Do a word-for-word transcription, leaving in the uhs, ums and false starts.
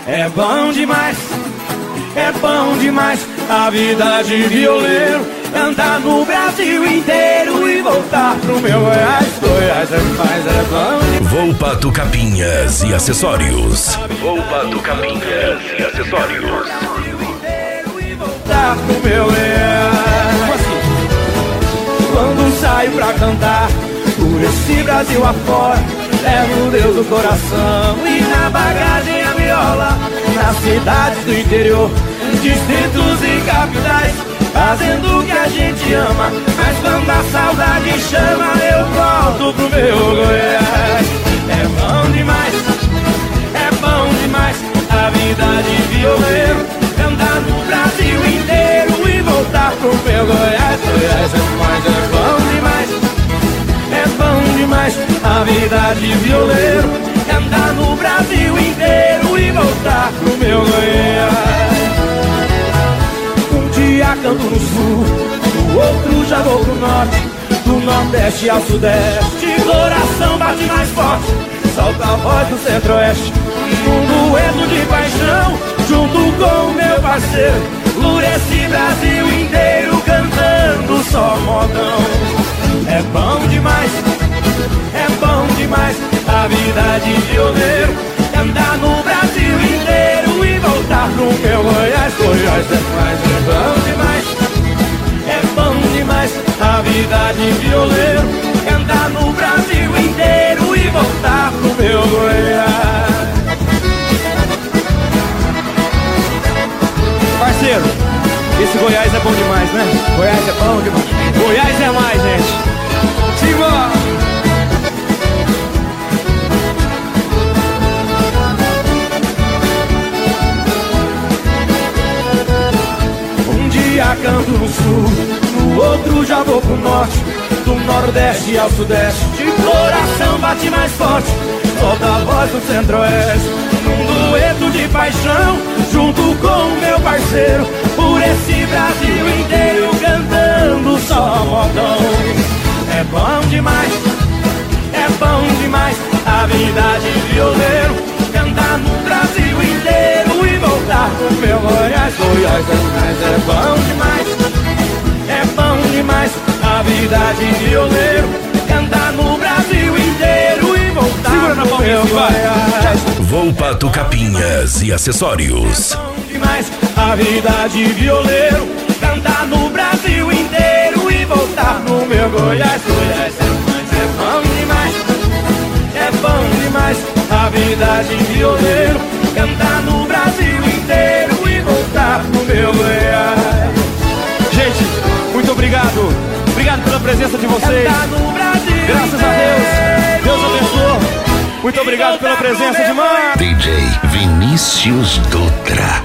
É bom demais, é bom demais a vida de violeiro. Andar no Brasil inteiro e voltar pro meu Goiás. Goiás é mais, é bom demais. Volpato Capinhas e Acessórios. Volpato Capinhas e Acessórios. E voltar pro meu Goiás. Quando saio pra cantar por esse Brasil afora, levo Deus no coração e na bagagem a viola. Nas cidades do interior, distritos e capitais, fazendo o que a gente ama. Mas quando a saudade chama, eu volto pro meu Goiás. É bom demais, é bom demais a vida de violeiro. Andar no Brasil inteiro e voltar pro meu Goiás. Goiás é mais, é bom demais, é bom demais a vida de violeiro. Andar no Brasil inteiro e voltar pro meu Goiás. Um dia canto no sul, no outro já vou pro norte, do nordeste ao sudeste, coração bate mais forte. Solta a voz do centro-oeste, um dueto de paixão, junto com o meu parceiro, por esse Brasil inteiro cantando só modão. É bom demais, é bom demais a vida de violeiro. Andar no Brasil inteiro e voltar pro meu Goiás. Goiás é mais, é bom demais, é bom demais a vida de violeiro. Andar no Brasil inteiro e voltar pro meu Goiás. Parceiro, esse Goiás é bom demais, né? Goiás é bom demais. Goiás é mais, gente. Simbora! Canto no sul, no outro já vou pro norte, do nordeste ao sudeste, de coração bate mais forte. Solta a voz do centro-oeste, num dueto de paixão, junto com o meu parceiro, por esse Brasil inteiro cantando só modão. É bom demais, é bom demais a vida de violeiro. Andar no Brasil inteiro e voltar pro meu Goiás. Goiás é mais, é bom demais, é bom demais a vida de violeiro. Andar no Brasil inteiro e voltar Segura pro na meu Goiás. Volpato Capinhas e Acessórios. É bom demais a vida de violeiro. Andar no Brasil inteiro e voltar no meu Goiás. Goiás é mais, é bom demais, é bom demais a vida de violeiro. Cantar no Brasil inteiro e voltar pro meu Goiás. Gente, muito obrigado. Obrigado pela presença de vocês. No Brasil Graças a Deus. Deus abençoe. Muito obrigado pela presença de mãe. D J Vinícius Dutra.